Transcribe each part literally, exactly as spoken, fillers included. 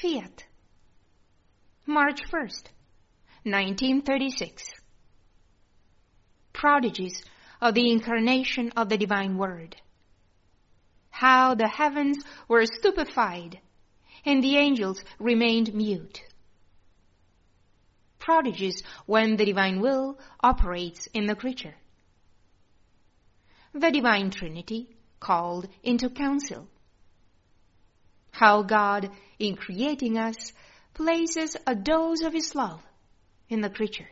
Fiat. March first, nineteen thirty-six. Prodigies of the incarnation of the divine word. How the heavens were stupefied and the angels remained mute. Prodigies when the divine will operates in the creature. The divine Trinity called into council. How God, in creating us, places a dose of His love in the creature.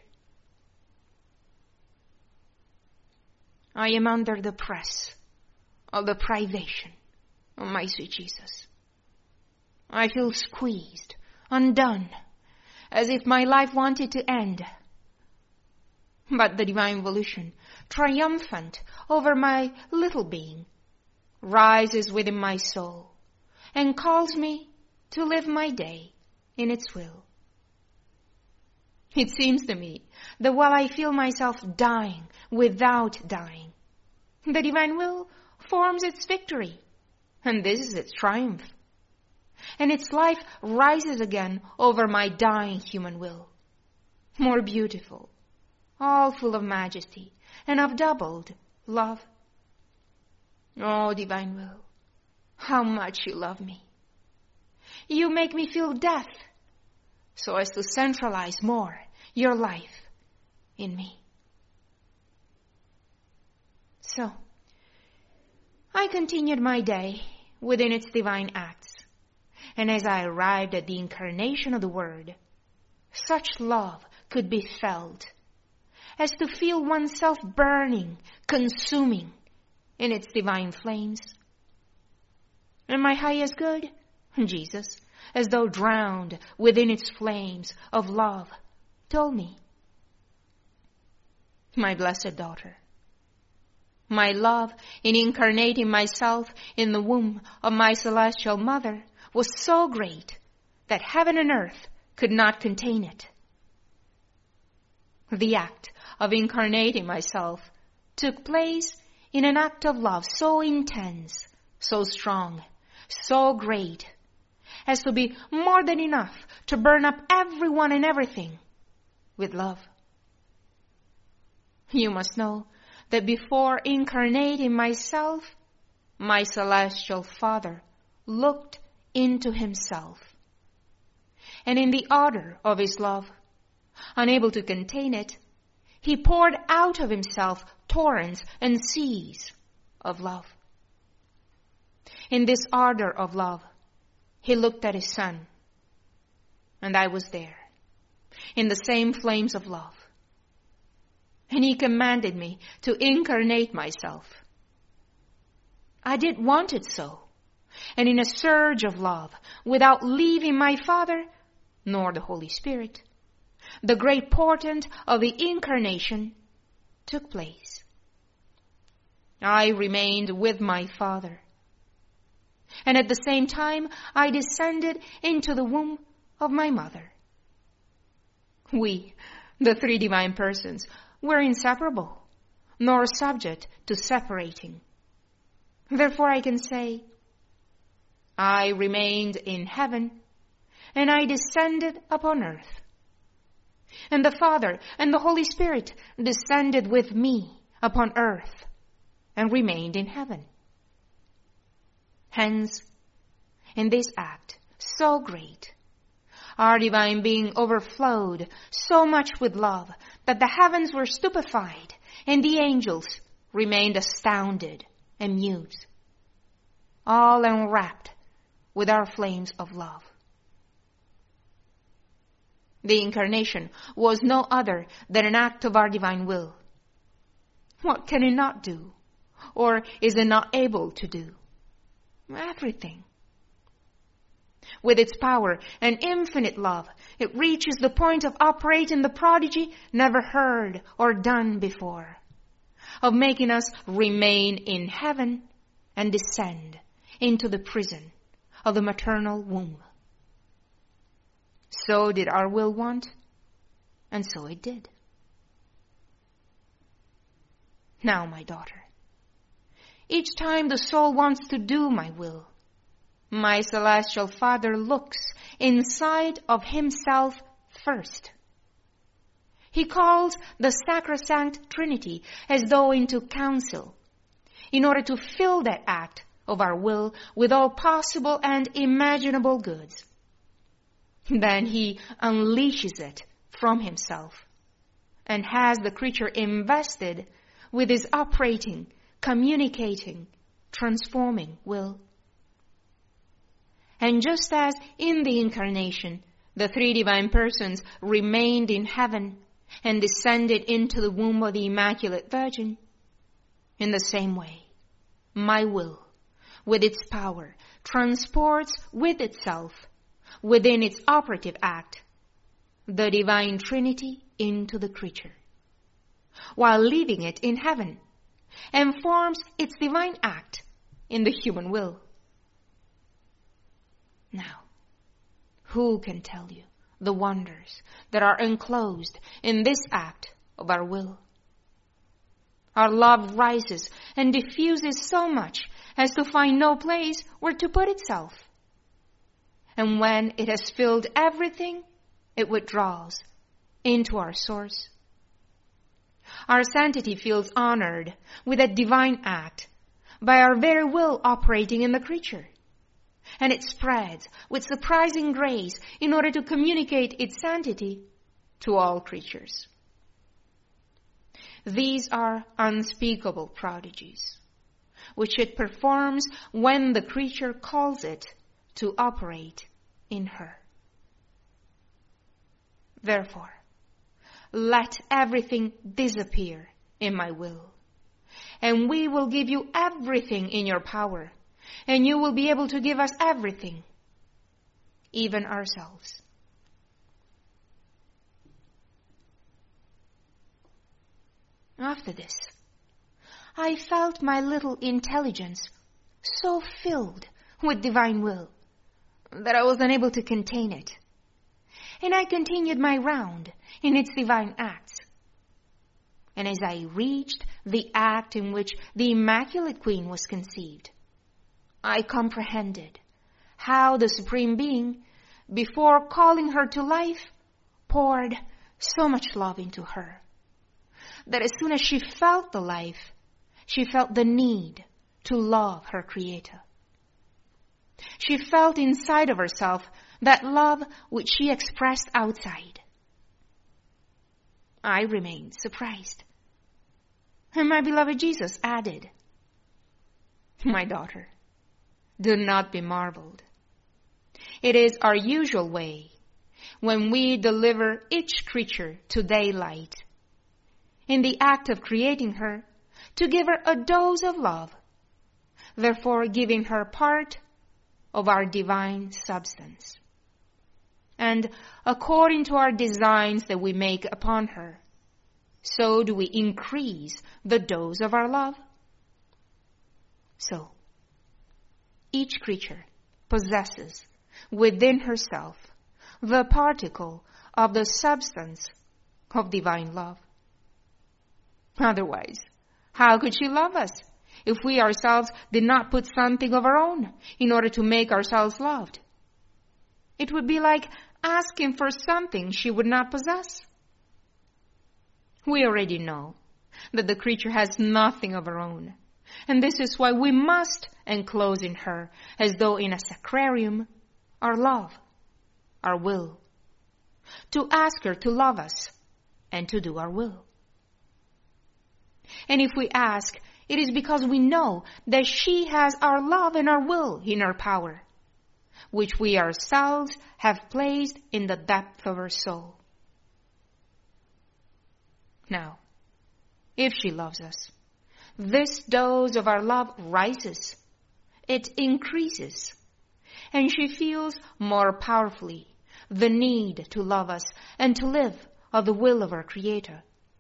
I am under the press of the privation of my sweet Jesus. I feel squeezed, undone, as if my life wanted to end. But the divine volition, triumphant over my little being, rises within my soul and calls me to live my day in its will. It seems to me that while I feel myself dying without dying, the divine will forms its victory, and this is its triumph. And its life rises again over my dying human will, more beautiful, all full of majesty and of doubled love. Oh, divine will, how much you love me. You make me feel death so as to centralize more your life in me. So, I continued my day within its divine acts, and as I arrived at the incarnation of the Word, such love could be felt as to feel oneself burning, consuming in its divine flames. And my highest good, Jesus, as though drowned within its flames of love, told me, my blessed daughter, my love in incarnating myself in the womb of my celestial mother was so great that heaven and earth could not contain it. The act of incarnating myself took place in an act of love so intense, so strong, so great, as to be more than enough to burn up everyone and everything with love. You must know that before incarnating myself, my celestial Father looked into Himself. And in the ardor of His love, unable to contain it, He poured out of Himself torrents and seas of love. In this ardor of love, He looked at His Son, and I was there, in the same flames of love. And He commanded me to incarnate myself. I did want it so, and in a surge of love, without leaving my Father, nor the Holy Spirit, the great portent of the incarnation took place. I remained with my Father, and at the same time I descended into the womb of my mother. We, the three divine persons, were inseparable, nor subject to separating. Therefore I can say, I remained in heaven, and I descended upon earth. And the Father and the Holy Spirit descended with me upon earth, and remained in heaven. Hence, in this act so great, our divine being overflowed so much with love that the heavens were stupefied and the angels remained astounded and mute, all enwrapped with our flames of love. The incarnation was no other than an act of our divine will. What can it not do? Or is it not able to do? Everything. With its power and infinite love, it reaches the point of operating the prodigy never heard or done before, of making us remain in heaven and descend into the prison of the maternal womb. So did our will want, and so it did. Now, my daughter, each time the soul wants to do my will, my celestial Father looks inside of himself first. He calls the sacrosanct Trinity as though into council, in order to fill that act of our will with all possible and imaginable goods. Then he unleashes it from himself and has the creature invested with his operating, communicating, transforming will. And just as in the incarnation, the three divine persons remained in heaven and descended into the womb of the Immaculate Virgin, in the same way, my will, with its power, transports with itself, within its operative act, the divine Trinity into the creature, while leaving it in heaven, and forms its divine act in the human will. Now, who can tell you the wonders that are enclosed in this act of our will? Our love rises and diffuses so much as to find no place where to put itself. And when it has filled everything, it withdraws into our source. Our sanctity feels honored with a divine act by our very will operating in the creature. And it spreads with surprising grace in order to communicate its sanctity to all creatures. These are unspeakable prodigies, which it performs when the creature calls it to operate in her. Therefore, let everything disappear in my will, and we will give you everything in your power, and you will be able to give us everything, even ourselves. After this, I felt my little intelligence so filled with divine will that I was unable to contain it. And I continued my round in its divine acts. And as I reached the act in which the Immaculate Queen was conceived, I comprehended how the Supreme Being, before calling her to life, poured so much love into her, that as soon as she felt the life, she felt the need to love her Creator. She felt inside of herself that love which she expressed outside. I remained surprised. And my beloved Jesus added, "My daughter, do not be marveled. It is our usual way, when we deliver each creature to daylight, in the act of creating her, to give her a dose of love, therefore giving her part of our divine substance. And according to our designs that we make upon her, so do we increase the dose of our love. So, each creature possesses within herself the particle of the substance of divine love. Otherwise, how could she love us if we ourselves did not put something of our own in order to make ourselves loved? It would be like asking for something she would not possess. We already know that the creature has nothing of her own, and this is why we must enclose in her, as though in a sacrarium, our love, our will, to ask her to love us and to do our will. And if we ask, it is because we know that she has our love and our will in her power, which we ourselves have placed in the depth of her soul. Now, if she loves us, this dose of our love rises, it increases, and she feels more powerfully the need to love us and to live of the will of our Creator.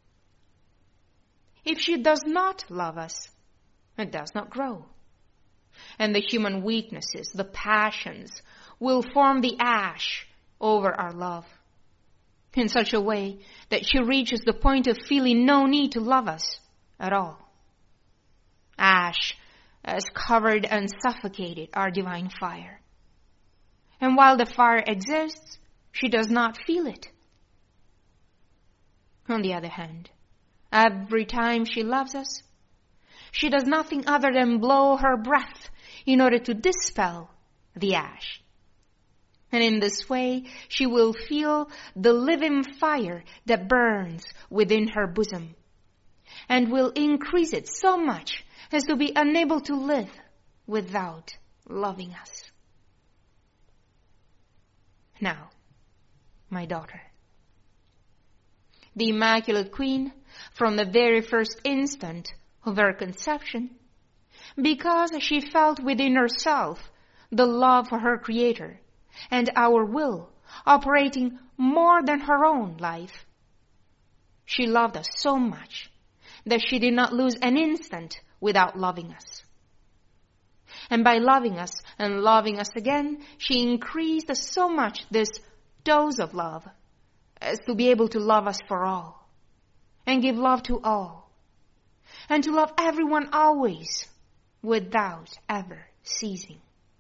If she does not love us, it does not grow. And the human weaknesses, the passions, will form the ash over our love in such a way that she reaches the point of feeling no need to love us at all. Ash has covered and suffocated our divine fire. And while the fire exists, she does not feel it. On the other hand, every time she loves us, she does nothing other than blow her breath in order to dispel the ash. And in this way, she will feel the living fire that burns within her bosom, and will increase it so much as to be unable to live without loving us. Now, my daughter, the Immaculate Queen, from the very first instant of her conception, because she felt within herself the love for her Creator and our will operating more than her own life, she loved us so much that she did not lose an instant without loving us. And by loving us and loving us again, she increased so much this dose of love as to be able to love us for all, and give love to all, and to love everyone always, without ever ceasing.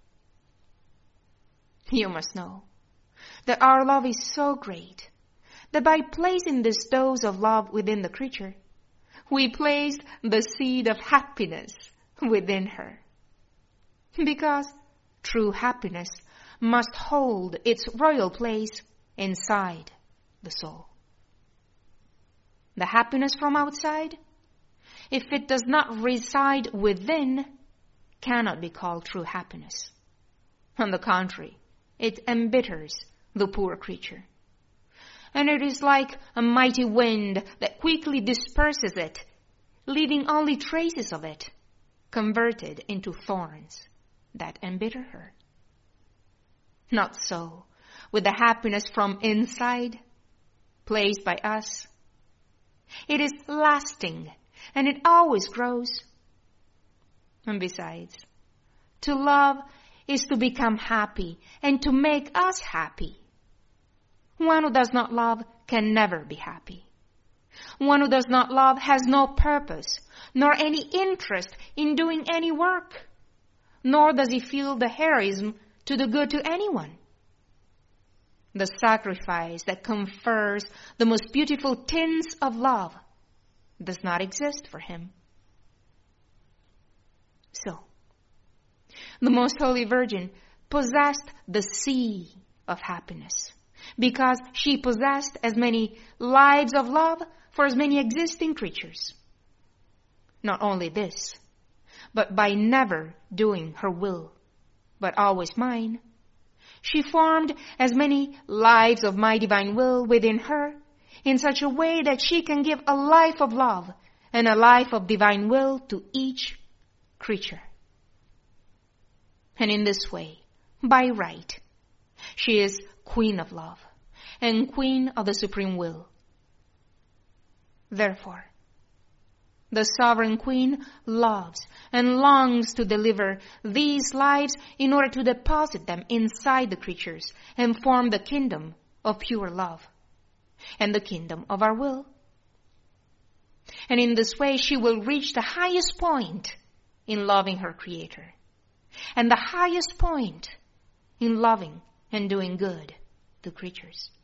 You must know that our love is so great that by placing this dose of love within the creature, we placed the seed of happiness within her. Because true happiness must hold its royal place inside the soul. The happiness from outside, if it does not reside within, cannot be called true happiness. On the contrary, it embitters the poor creature. And it is like a mighty wind that quickly disperses it, leaving only traces of it, converted into thorns that embitter her. Not so with the happiness from inside, placed by us. It is lasting, and it always grows. And besides, to love is to become happy and to make us happy. One who does not love can never be happy. One who does not love has no purpose, nor any interest in doing any work, nor does he feel the heroism to do good to anyone. The sacrifice that confers the most beautiful tints of love does not exist for him. So, the Most Holy Virgin possessed the sea of happiness, because she possessed as many lives of love for as many existing creatures. Not only this, but by never doing her will, but always mine, she formed as many lives of my divine will within her in such a way that she can give a life of love and a life of divine will to each creature. And in this way, by right, she is Queen of Love and Queen of the Supreme Will. Therefore, the Sovereign Queen loves and longs to deliver these lives in order to deposit them inside the creatures and form the kingdom of pure love and the kingdom of our will. And in this way, she will reach the highest point in loving her Creator, and the highest point in loving and doing good to creatures.